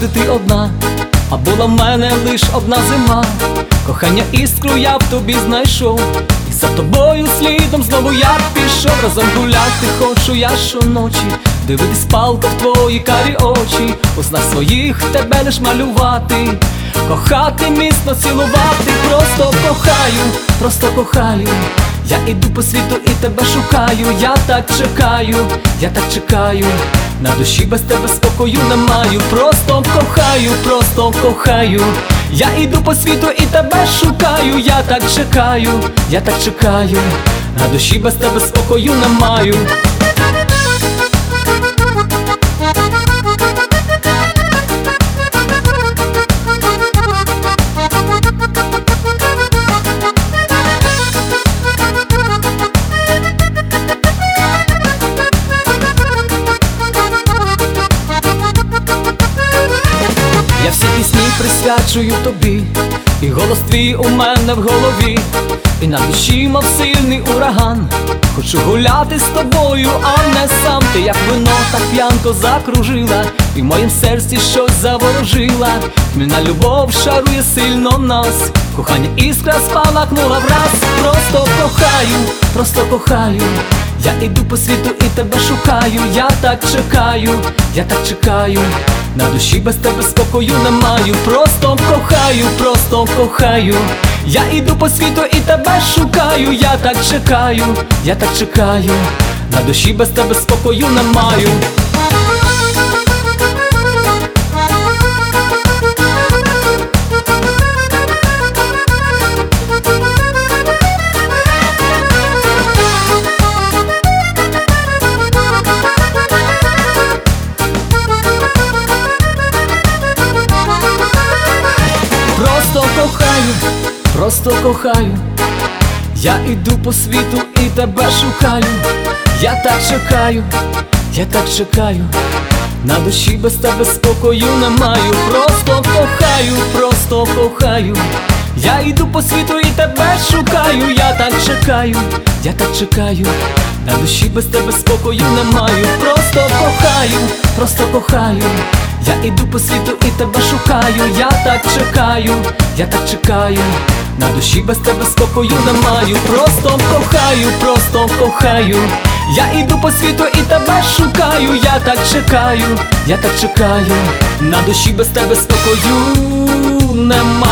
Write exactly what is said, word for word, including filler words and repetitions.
завжди ти одна, а була в мене лиш одна зима. Кохання іскру я в тобі знайшов, і за тобою слідом знову я пішов. Разом гуляти хочу я щоночі, дивитись палко в твої карі очі, у снах своїх тебе лиш малювати, кохати, міцно цілувати. Просто кохаю, просто кохаю, я іду по світу і тебе шукаю. Я так чекаю, я так чекаю, на душі без тебе спокою не маю. Просто кохаю, просто кохаю, я іду по світу і тебе шукаю. Я так чекаю, я так чекаю, на душі без тебе спокою не маю. Я всі пісні присвячую тобі, і голос твій у мене в голові, і на душі, мов сильний ураган. Хочу гуляти з тобою, а не сам. Ти як вино так п'янко закружила, і в моїм серці щось заворожила. Хмільна любов шарує сильно нас, кохання іскра спалахнула враз. Просто кохаю, просто кохаю, я іду по світу і тебе шукаю. Я так чекаю, я так чекаю, на душі без тебе спокою не маю. Просто кохаю, просто кохаю, я іду по світу і тебе шукаю. Я так чекаю, я так чекаю, на душі без тебе спокою не маю. Просто кохаю, просто кохаю, я іду по світу і тебе шукаю. Я так чекаю, я так чекаю, на душі без тебе спокою не маю. Просто кохаю, просто кохаю, я іду по світу і тебе шукаю. Я так чекаю, я так чекаю, на душі без тебе спокою не маю. Просто кохаю, просто кохаю, я іду по світу і тебе шукаю. Я так чекаю, я так чекаю, на душі без тебе спокою не маю. Просто кохаю, просто кохаю, я іду по світу і тебе шукаю. Я так чекаю, я так чекаю, на душі без тебе спокою не маю.